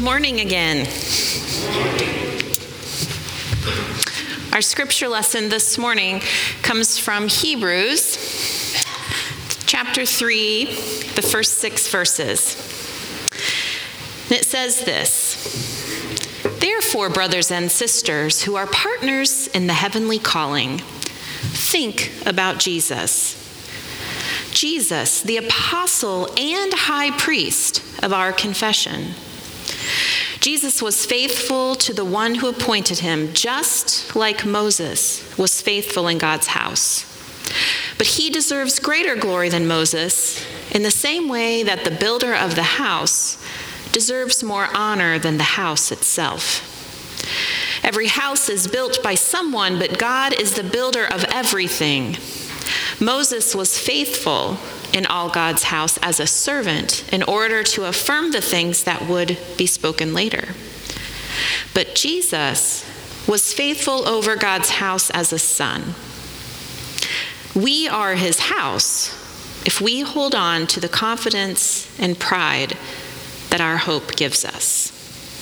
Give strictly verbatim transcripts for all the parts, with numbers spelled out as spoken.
Good morning again. Our scripture lesson this morning comes from Hebrews chapter three, the first six verses. And it says this: "Therefore, brothers and sisters who are partners in the heavenly calling, think about Jesus. Jesus, the apostle and high priest of our confession. Jesus was faithful to the one who appointed him, just like Moses was faithful in God's house. But he deserves greater glory than Moses, in the same way that the builder of the house deserves more honor than the house itself. Every house is built by someone, but God is the builder of everything. Moses was faithful in all God's house as a servant in order to affirm the things that would be spoken later. But Jesus was faithful over God's house as a son. We are his house if we hold on to the confidence and pride that our hope gives us."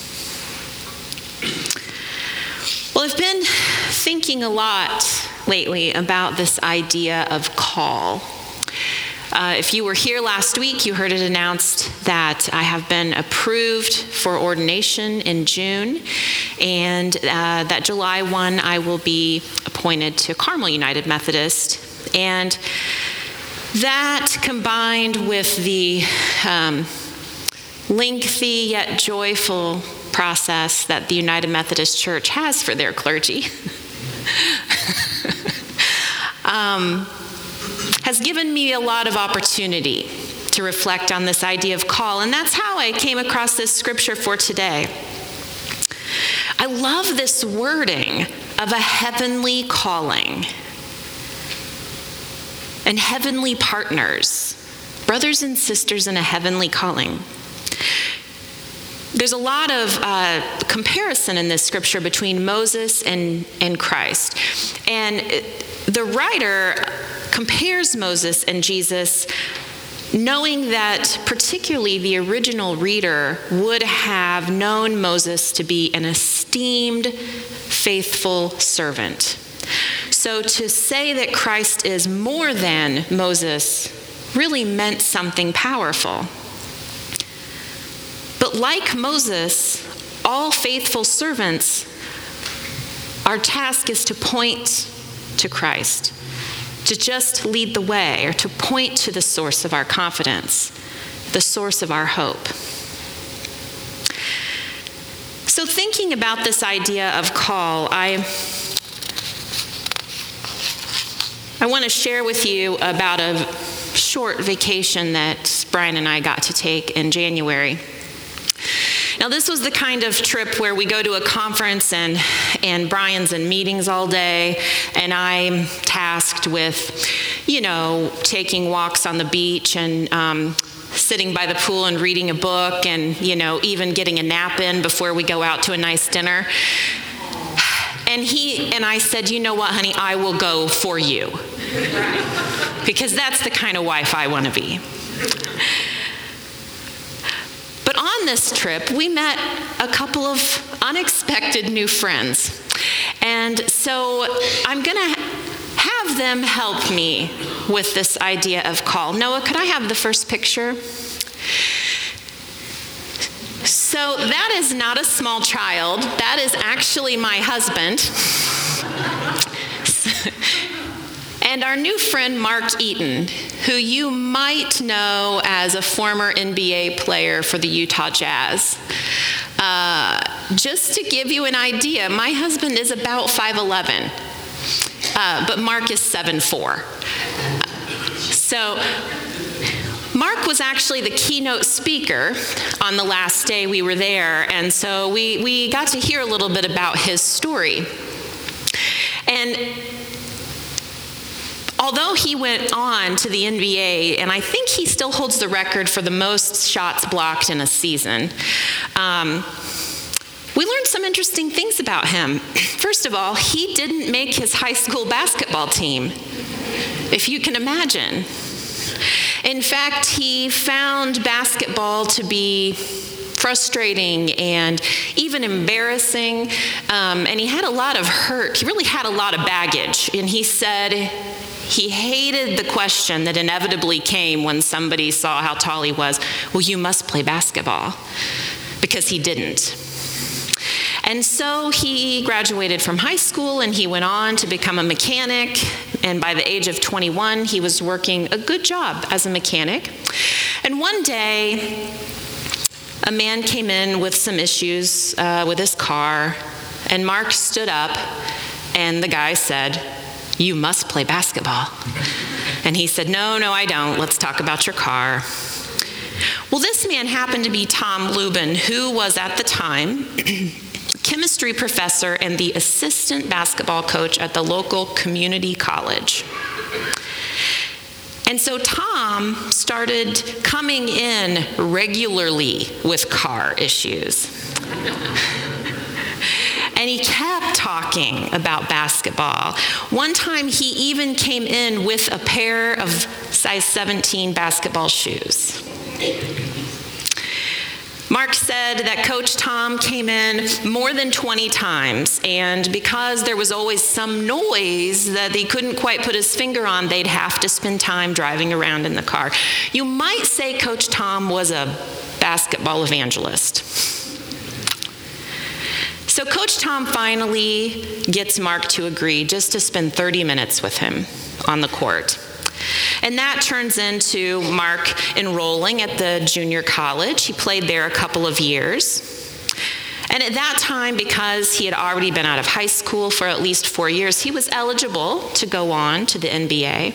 Well, I've been thinking a lot lately about this idea of call. Uh, if you were here last week, you heard it announced that I have been approved for ordination in June, and uh, that July first I will be appointed to Carmel United Methodist. And that, combined with the um, lengthy yet joyful process that the United Methodist Church has for their clergy, um, has given me a lot of opportunity to reflect on this idea of call. And that's how I came across this scripture for today. I love this wording of a heavenly calling and heavenly partners, brothers and sisters in a heavenly calling. There's a lot of uh, comparison in this scripture between Moses and, and Christ. And the writer compares Moses and Jesus, knowing that particularly the original reader would have known Moses to be an esteemed, faithful servant. So to say that Christ is more than Moses really meant something powerful. But like Moses, all faithful servants, our task is to point to Christ, to just lead the way, or to point to the source of our confidence, the source of our hope. So thinking about this idea of call, I, I want to share with you about a short vacation that Brian and I got to take in January. Now, this was the kind of trip where we go to a conference and, and Brian's in meetings all day, and I'm tasked with, you know, taking walks on the beach and um, sitting by the pool and reading a book and, you know, even getting a nap in before we go out to a nice dinner. And he and I said, "You know what, honey, I will go for you." Because that's the kind of wife I want to be. But on this trip, we met a couple of unexpected new friends. And so I'm going to have them help me with this idea of call. Noah, could I have the first picture? So that is not a small child. That is actually my husband. And our new friend, Mark Eaton, who you might know as a former N B A player for the Utah Jazz. Uh, just to give you an idea, my husband is about five eleven, uh, but Mark is seven four. So Mark was actually the keynote speaker on the last day we were there, and so we, we got to hear a little bit about his story. And although he went on to the N B A, and I think he still holds the record for the most shots blocked in a season, um, we learned some interesting things about him. First of all, he didn't make his high school basketball team, if you can imagine. In fact, he found basketball to be frustrating and even embarrassing. Um, and he had a lot of hurt. He really had a lot of baggage. And he said he hated the question that inevitably came when somebody saw how tall he was. Well, you must play basketball, because he didn't. And so he graduated from high school and he went on to become a mechanic. And by the age of twenty-one, he was working a good job as a mechanic. And one day, a man came in with some issues uh, with his car, and Mark stood up, and the guy said, "You must play basketball." And he said, "No, no, I don't. Let's talk about your car." Well, this man happened to be Tom Lubin, who was at the time chemistry professor and the assistant basketball coach at the local community college. And so Tom started coming in regularly with car issues. And he kept talking about basketball. One time he even came in with a pair of size seventeen basketball shoes. Mark said that Coach Tom came in more than twenty times, and because there was always some noise that he couldn't quite put his finger on, they'd have to spend time driving around in the car. You might say Coach Tom was a basketball evangelist. So Coach Tom finally gets Mark to agree just to spend thirty minutes with him on the court. And that turns into Mark enrolling at the junior college. He played there a couple of years. And at that time, because he had already been out of high school for at least four years, he was eligible to go on to the N B A.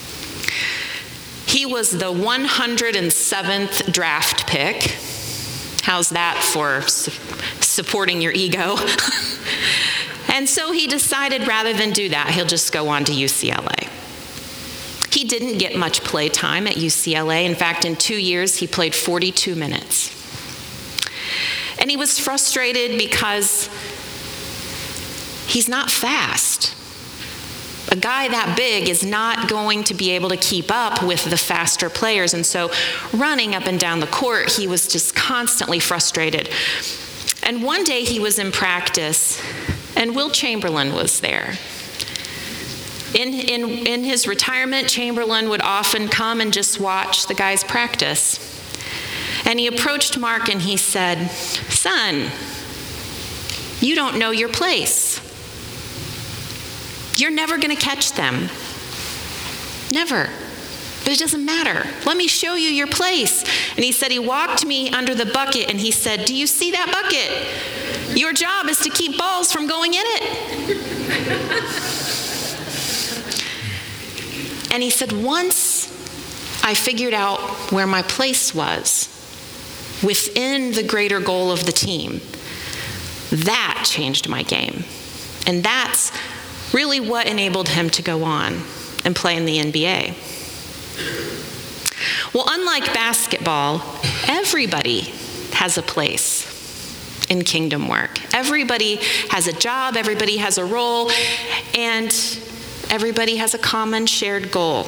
He was the one hundred seventh draft pick. How's that for su- supporting your ego? And so he decided rather than do that, he'll just go on to U C L A. He didn't get much play time at U C L A. In fact, in two years, he played forty-two minutes. And he was frustrated because he's not fast. A guy that big is not going to be able to keep up with the faster players. And so running up and down the court, he was just constantly frustrated. And one day he was in practice, and Wilt Chamberlain was there. In, in, in his retirement, Chamberlain would often come and just watch the guys practice. And he approached Mark and he said, "Son, you don't know your place. You're never going to catch them. Never. But it doesn't matter. Let me show you your place." And he said he walked me under the bucket and he said, "Do you see that bucket? Your job is to keep balls from going in it." And he said, once I figured out where my place was within the greater goal of the team, that changed my game. And that's really what enabled him to go on and play in the N B A. Well, unlike basketball, everybody has a place in kingdom work. Everybody has a job, everybody has a role, and everybody has a common shared goal.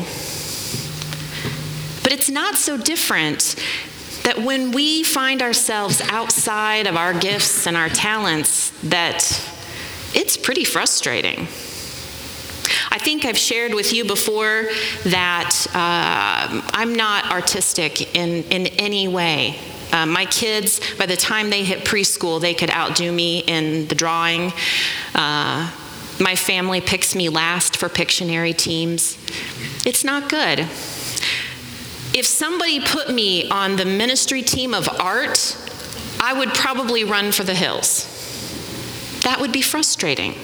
But it's not so different that when we find ourselves outside of our gifts and our talents, that it's pretty frustrating. I think I've shared with you before that uh, I'm not artistic in, in any way. Uh, my kids, by the time they hit preschool, they could outdo me in the drawing. Uh, My family picks me last for Pictionary teams. It's not good. If somebody put me on the ministry team of art, I would probably run for the hills. That would be frustrating.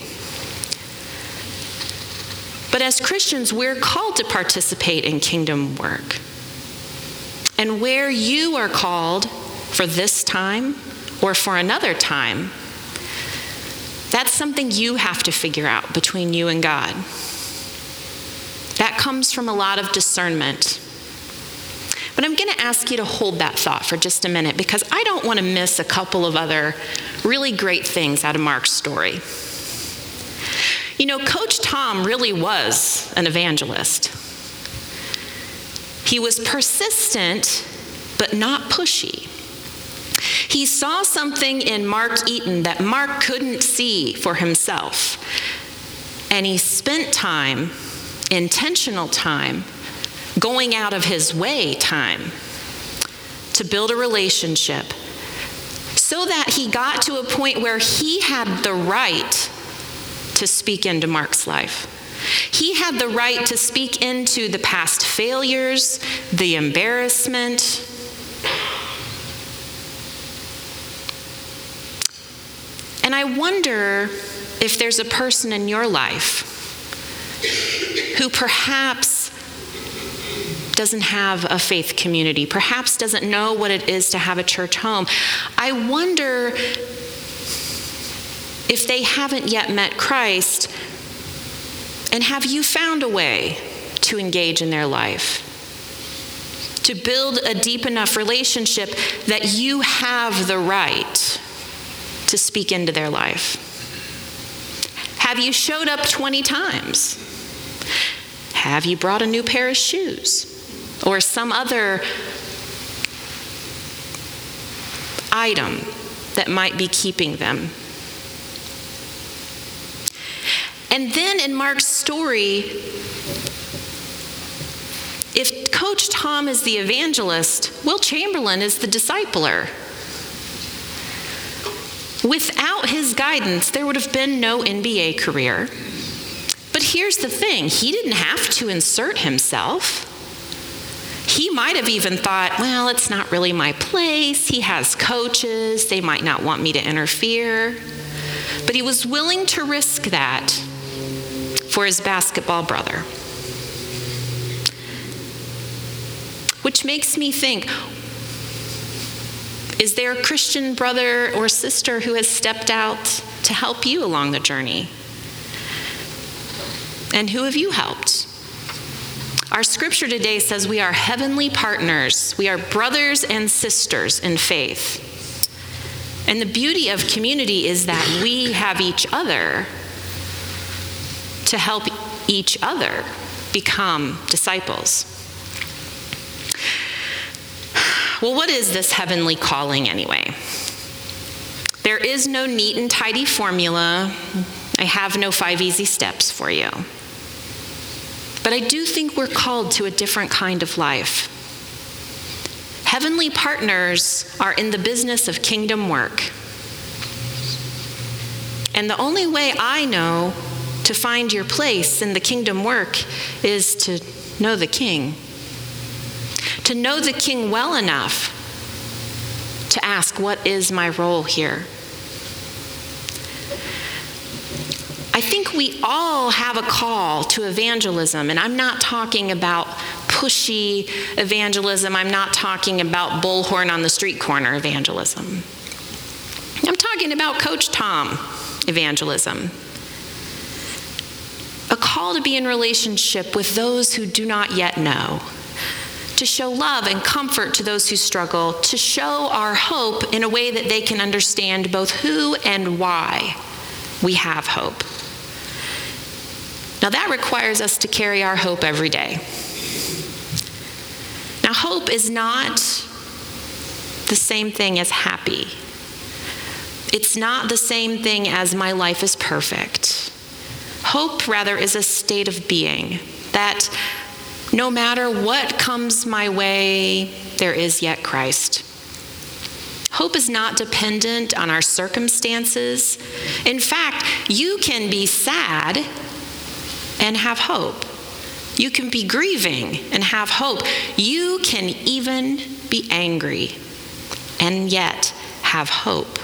But as Christians, we're called to participate in kingdom work. And where you are called for this time or for another time, that's something you have to figure out between you and God. That comes from a lot of discernment. But I'm going to ask you to hold that thought for just a minute, because I don't want to miss a couple of other really great things out of Mark's story. You know, Coach Tom really was an evangelist. He was persistent, but not pushy. He saw something in Mark Eaton that Mark couldn't see for himself. And he spent time, intentional time, going out of his way time to build a relationship so that he got to a point where he had the right to speak into Mark's life. He had the right to speak into the past failures, the embarrassment. And I wonder if there's a person in your life who perhaps doesn't have a faith community, perhaps doesn't know what it is to have a church home. I wonder if they haven't yet met Christ, and have you found a way to engage in their life? To build a deep enough relationship that you have the right to speak into their life? Have you showed up twenty times? Have you brought a new pair of shoes? Or some other item that might be keeping them? And then in Mark's story, if Coach Tom is the evangelist, Will Chamberlain is the discipler. Without his guidance, there would have been no N B A career. But here's the thing, he didn't have to insert himself. He might have even thought, well, it's not really my place. He has coaches. They might not want me to interfere. But he was willing to risk that for his basketball brother. Which makes me think, is there a Christian brother or sister who has stepped out to help you along the journey? And who have you helped? Our scripture today says we are heavenly partners. We are brothers and sisters in faith. And the beauty of community is that we have each other to help each other become disciples. Well, what is this heavenly calling anyway? There is no neat and tidy formula. I have no five easy steps for you. But I do think we're called to a different kind of life. Heavenly partners are in the business of kingdom work. And the only way I know to find your place in the kingdom work is to know the King. To know the King well enough to ask, what is my role here? I think we all have a call to evangelism, and I'm not talking about pushy evangelism. I'm not talking about bullhorn on the street corner evangelism. I'm talking about Coach Tom evangelism. A call to be in relationship with those who do not yet know, to show love and comfort to those who struggle, to show our hope in a way that they can understand both who and why we have hope. Now that requires us to carry our hope every day. Now hope is not the same thing as happy. It's not the same thing as my life is perfect. Hope, rather, is a state of being that no matter what comes my way, there is yet Christ. Hope is not dependent on our circumstances. In fact, you can be sad and have hope. You can be grieving and have hope. You can even be angry and yet have hope.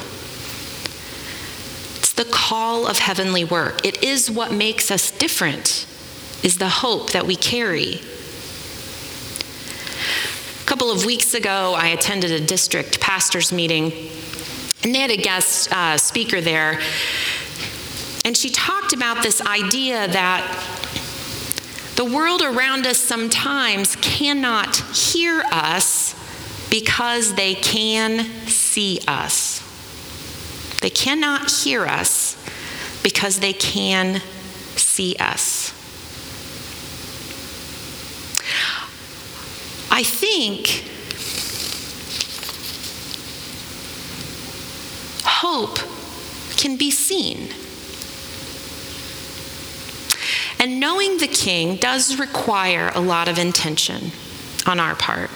It's the call of heavenly work. It is what makes us different, is the hope that we carry. A couple of weeks ago, I attended a district pastor's meeting, and they had a guest uh, speaker there. And she talked about this idea that the world around us sometimes cannot hear us because they can see us. They cannot hear us because they can see us. I think hope can be seen. And knowing the King does require a lot of intention on our part.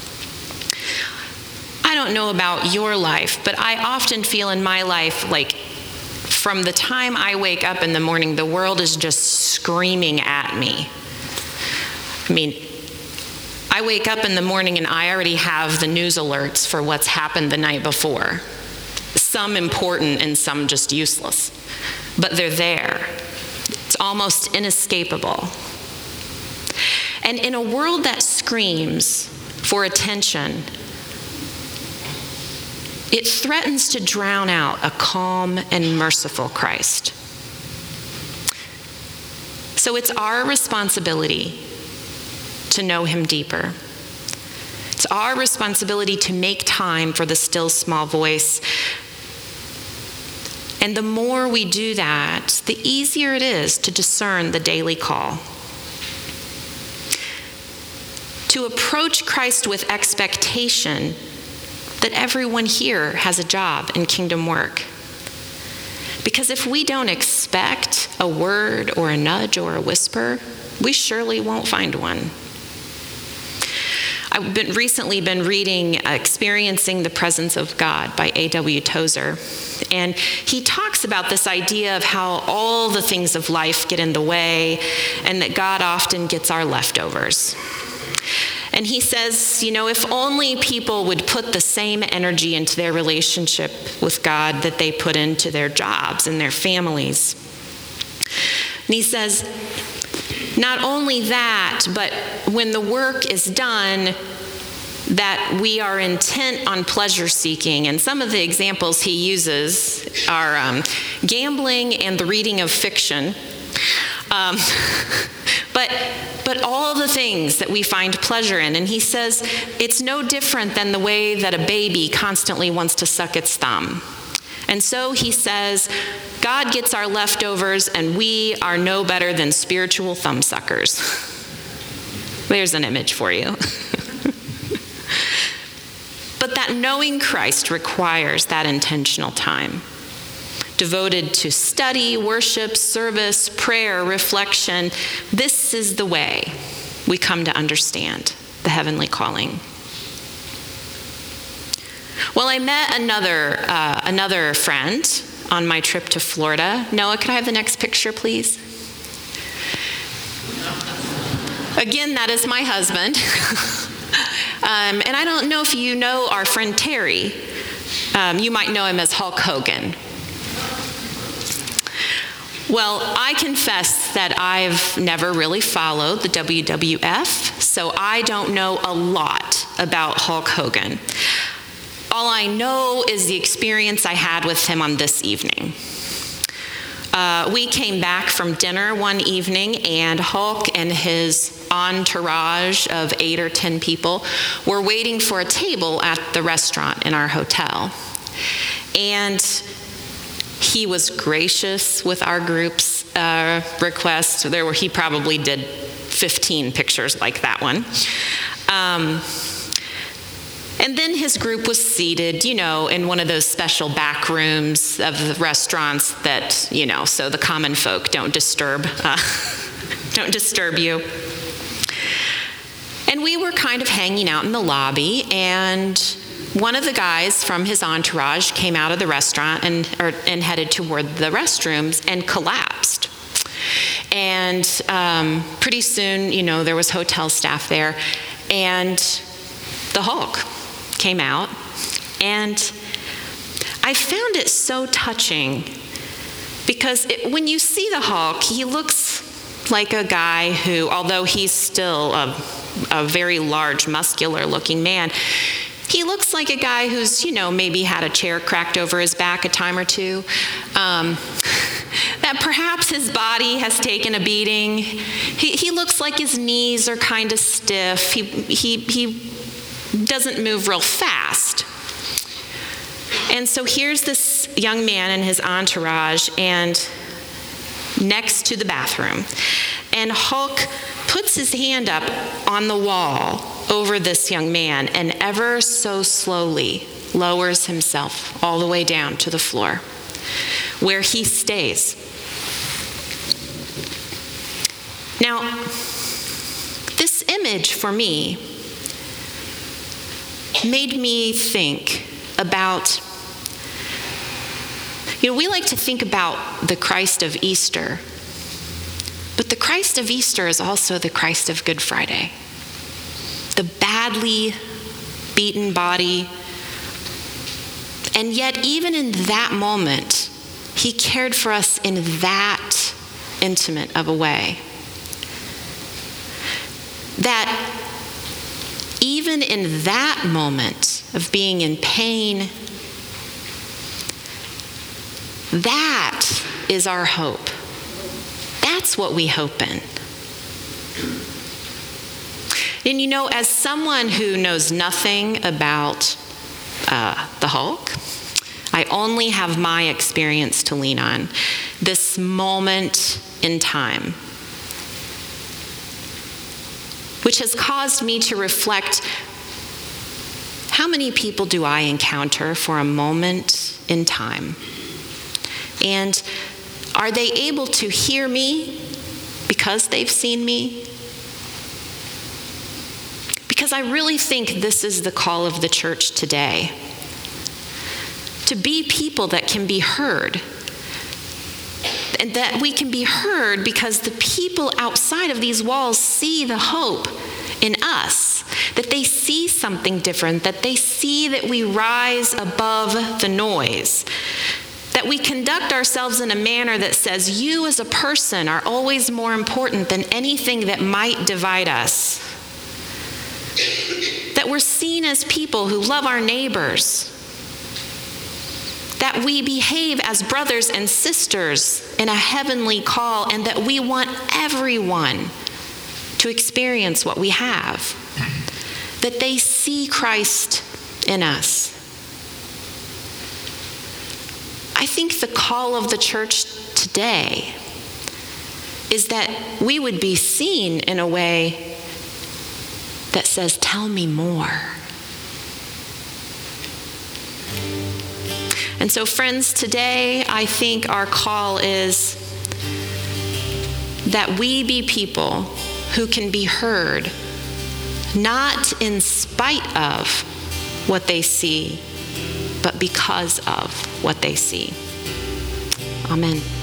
I don't know about your life, but I often feel in my life like from the time I wake up in the morning, the world is just screaming at me. I mean, I wake up in the morning and I already have the news alerts for what's happened the night before. Some important and some just useless, but they're there. It's almost inescapable. And in a world that screams for attention, it threatens to drown out a calm and merciful Christ. So it's our responsibility to know him deeper. It's our responsibility to make time for the still small voice. And the more we do that, the easier it is to discern the daily call. To approach Christ with expectation that everyone here has a job in kingdom work. Because if we don't expect a word or a nudge or a whisper, we surely won't find one. I've been recently been reading Experiencing the Presence of God by A W Tozer. And he talks about this idea of how all the things of life get in the way and that God often gets our leftovers. And he says, you know, if only people would put the same energy into their relationship with God that they put into their jobs and their families. And he says, not only that, but when the work is done, that we are intent on pleasure seeking. And some of the examples he uses are um, gambling and the reading of fiction. Um, but but all the things that we find pleasure in. And he says it's no different than the way that a baby constantly wants to suck its thumb. And so he says, God gets our leftovers and we are no better than spiritual thumbsuckers. There's an image for you. But that knowing Christ requires that intentional time, devoted to study, worship, service, prayer, reflection. This is the way we come to understand the heavenly calling. Well, I met another uh, another friend on my trip to Florida. Noah, could I have the next picture, please? Again, that is my husband. um, and I don't know if you know our friend Terry. Um, you might know him as Hulk Hogan. Well, I confess that I've never really followed the W W F, so I don't know a lot about Hulk Hogan. All I know is the experience I had with him on this evening. Uh, we came back from dinner one evening, and Hulk and his entourage of eight or ten people were waiting for a table at the restaurant in our hotel. And he was gracious with our group's uh, request. There were, he probably did fifteen pictures like that one. Um, and then his group was seated, you know, in one of those special back rooms of the restaurants that, you know, so the common folk don't disturb, uh, don't disturb you. And we were kind of hanging out in the lobby, and one of the guys from his entourage came out of the restaurant and, or, and headed toward the restrooms and collapsed. And um, pretty soon, you know, there was hotel staff there, and the Hulk came out. And I found it so touching because it, when you see the Hulk, he looks like a guy who, although he's still a, a very large, muscular-looking man, he looks like a guy who's, you know, maybe had a chair cracked over his back a time or two. Um, that perhaps his body has taken a beating. He, he looks like his knees are kind of stiff. He, he, he doesn't move real fast. And so here's this young man and his entourage, and next to the bathroom. And Hulk puts his hand up on the wall over this young man, and ever so slowly lowers himself all the way down to the floor, where he stays. Now, this image for me made me think about, you know, we like to think about the Christ of Easter, but the Christ of Easter is also the Christ of Good Friday. The badly beaten body. And yet, even in that moment, he cared for us in that intimate of a way. That even in that moment of being in pain, that is our hope. That's what we hope in. And you know, as someone who knows nothing about uh, the Hulk, I only have my experience to lean on. This moment in time, which has caused me to reflect, how many people do I encounter for a moment in time? And are they able to hear me because they've seen me? Because I really think this is the call of the church today. To be people that can be heard. And that we can be heard because the people outside of these walls see the hope in us. That they see something different. That they see that we rise above the noise. That we conduct ourselves in a manner that says you as a person are always more important than anything that might divide us. That we're seen as people who love our neighbors. That we behave as brothers and sisters in a heavenly call, and that we want everyone to experience what we have. That they see Christ in us. I think the call of the church today is that we would be seen in a way that says, tell me more. And so, friends, today I think our call is that we be people who can be heard, not in spite of what they see, but because of what they see. Amen.